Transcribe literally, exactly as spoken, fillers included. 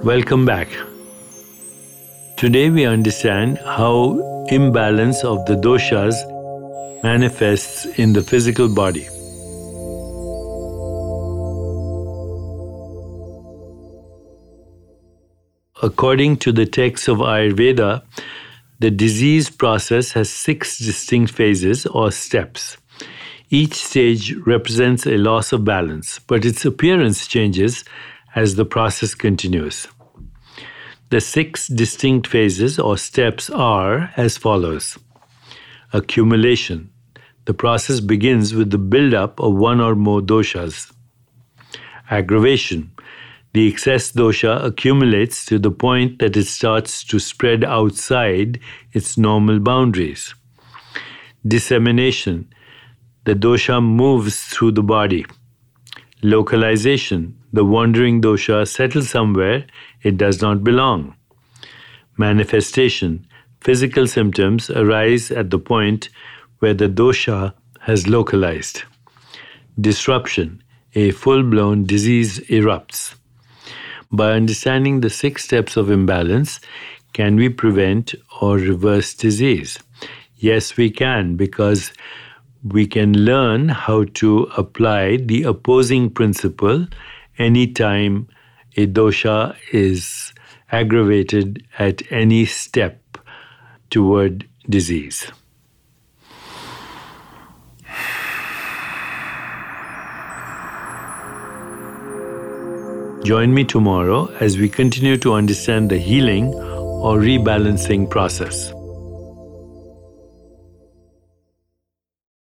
Welcome back. Today we understand how imbalance of the doshas manifests in the physical body. According to the texts of Ayurveda, the disease process has six distinct phases or steps. Each stage represents a loss of balance, but its appearance changes as the process continues. The six distinct phases or steps are as follows. Accumulation. The process begins with the buildup of one or more doshas. Aggravation. The excess dosha accumulates to the point that it starts to spread outside its normal boundaries. Dissemination. The dosha moves through the body. Localization. The wandering dosha settles somewhere it does not belong. Manifestation. Physical symptoms arise at the point where the dosha has localized. Disruption. A full-blown disease erupts. By understanding the six steps of imbalance, can we prevent or reverse disease? Yes, we can, because we can learn how to apply the opposing principle anytime a dosha is aggravated at any step toward disease. Join me tomorrow as we continue to understand the healing or rebalancing process.